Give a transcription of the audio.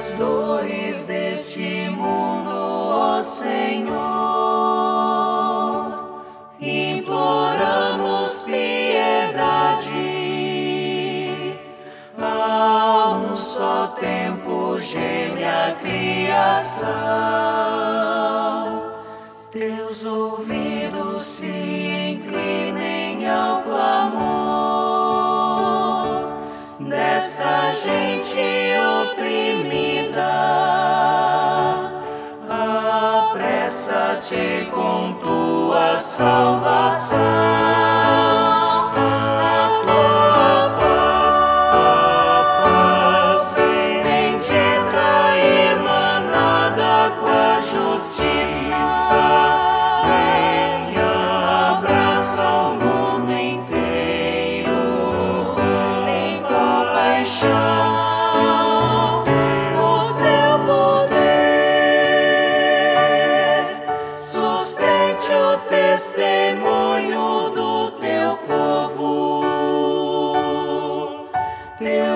as dores deste mundo, ó Senhor. Imploramos piedade. A um só tempo geme a criação. Teus ouvidos se inclinem ao clamor desta gente oprimida. Apressa-te com tua salvação. Testemunho do teu povo, teu